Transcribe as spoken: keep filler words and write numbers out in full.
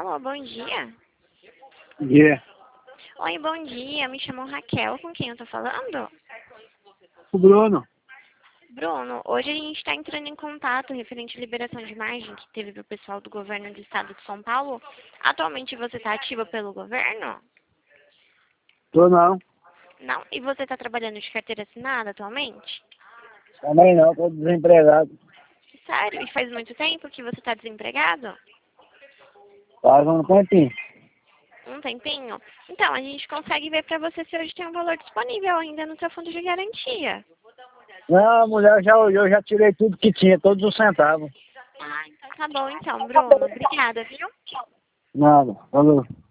Alô, bom dia. Yeah. Oi, bom dia. Me chamo Raquel. Com quem eu tô falando? O Bruno. Bruno, hoje a gente está entrando em contato referente à liberação de margem que teve para o pessoal do governo do estado de São Paulo. Atualmente você está ativa pelo governo? Tô não. Não? E você está trabalhando de carteira assinada atualmente? Também não, tô desempregado. Sério? E faz muito tempo que você está desempregado? Faz um tempinho. Um tempinho? Então, a gente consegue ver para você se hoje tem um valor disponível ainda no seu fundo de garantia. Não, a mulher já olhou, já tirei tudo que tinha, todos os centavos. Ah, então tá bom então, Bruno. Obrigada, viu? Nada, falou.